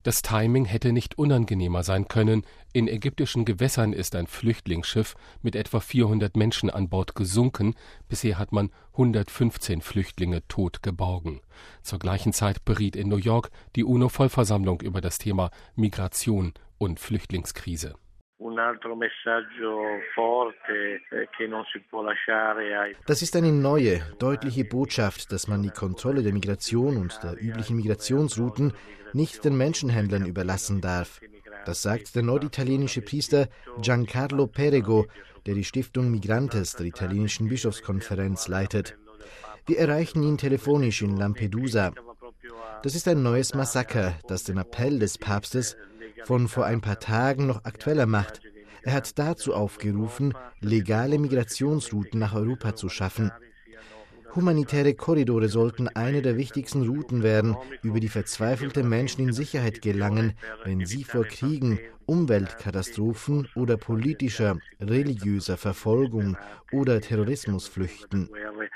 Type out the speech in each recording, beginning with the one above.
Das Timing hätte nicht unangenehmer sein können. In ägyptischen Gewässern ist ein Flüchtlingsschiff mit etwa 400 Menschen an Bord gesunken. Bisher hat man 115 Flüchtlinge tot geborgen. Zur gleichen Zeit beriet in New York die UNO-Vollversammlung über das Thema Migration und Flüchtlingskrise. Das ist eine neue, deutliche Botschaft, dass man die Kontrolle der Migration und der üblichen Migrationsrouten nicht den Menschenhändlern überlassen darf. Das sagt der norditalienische Priester Giancarlo Perego, der die Stiftung Migrantes der italienischen Bischofskonferenz leitet. Wir erreichen ihn telefonisch in Lampedusa. Das ist ein neues Massaker, das den Appell des Papstes von vor ein paar Tagen noch aktueller macht. Er hat dazu aufgerufen, legale Migrationsrouten nach Europa zu schaffen. Humanitäre Korridore sollten eine der wichtigsten Routen werden, über die verzweifelte Menschen in Sicherheit gelangen, wenn sie vor Kriegen, Umweltkatastrophen oder politischer, religiöser Verfolgung oder Terrorismus flüchten.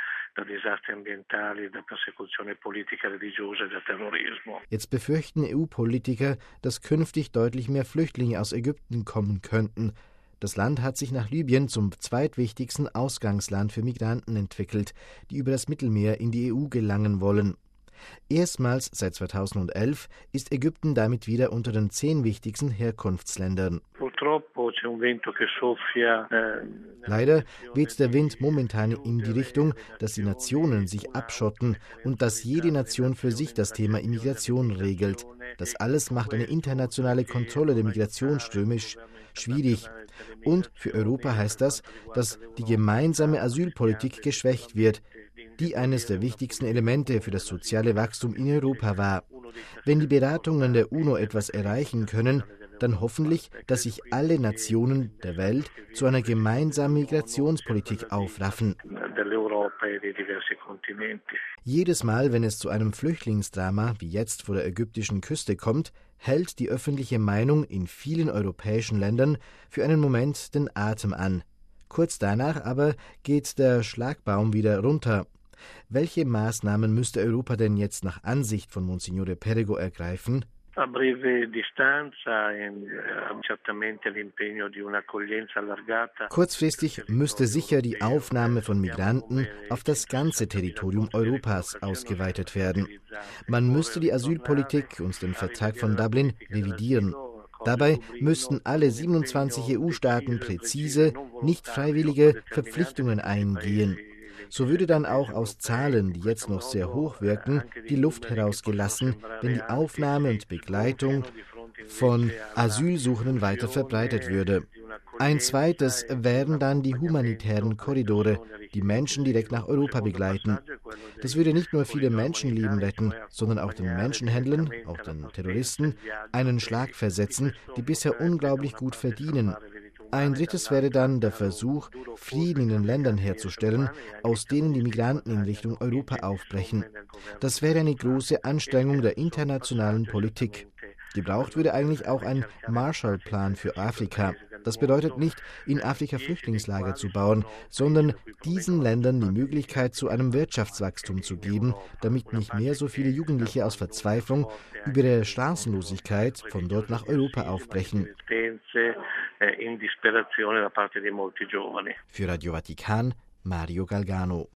Jetzt befürchten EU-Politiker, dass künftig deutlich mehr Flüchtlinge aus Ägypten kommen könnten. Das Land hat sich nach Libyen zum zweitwichtigsten Ausgangsland für Migranten entwickelt, die über das Mittelmeer in die EU gelangen wollen. Erstmals seit 2011 ist Ägypten damit wieder unter den 10 wichtigsten Herkunftsländern. Leider weht der Wind momentan in die Richtung, dass die Nationen sich abschotten und dass jede Nation für sich das Thema Immigration regelt. Das alles macht eine internationale Kontrolle der Migrationsströme schwierig. Und für Europa heißt das, dass die gemeinsame Asylpolitik geschwächt wird, die eines der wichtigsten Elemente für das soziale Wachstum in Europa war. Wenn die Beratungen der UNO etwas erreichen können, dann hoffentlich, dass sich alle Nationen der Welt zu einer gemeinsamen Migrationspolitik aufraffen. Jedes Mal, wenn es zu einem Flüchtlingsdrama wie jetzt vor der ägyptischen Küste kommt, hält die öffentliche Meinung in vielen europäischen Ländern für einen Moment den Atem an. Kurz danach aber geht der Schlagbaum wieder runter. Welche Maßnahmen müsste Europa denn jetzt nach Ansicht von Monsignore Perego ergreifen? Kurzfristig müsste sicher die Aufnahme von Migranten auf das ganze Territorium Europas ausgeweitet werden. Man müsste die Asylpolitik und den Vertrag von Dublin revidieren. Dabei müssten alle 27 EU-Staaten präzise, nicht freiwillige Verpflichtungen eingehen. So würde dann auch aus Zahlen, die jetzt noch sehr hoch wirken, die Luft herausgelassen, wenn die Aufnahme und Begleitung von Asylsuchenden weiter verbreitet würde. Ein zweites wären dann die humanitären Korridore, die Menschen direkt nach Europa begleiten. Das würde nicht nur viele Menschenleben retten, sondern auch den Menschenhändlern, auch den Terroristen, einen Schlag versetzen, die bisher unglaublich gut verdienen. Ein drittes wäre dann der Versuch, Frieden in den Ländern herzustellen, aus denen die Migranten in Richtung Europa aufbrechen. Das wäre eine große Anstrengung der internationalen Politik. Gebraucht würde eigentlich auch ein Marshallplan für Afrika. Das bedeutet nicht, in Afrika Flüchtlingslager zu bauen, sondern diesen Ländern die Möglichkeit zu einem Wirtschaftswachstum zu geben, damit nicht mehr so viele Jugendliche aus Verzweiflung über der Straßenlosigkeit von dort nach Europa aufbrechen. Für Radio Vatikan, Mario Galgano.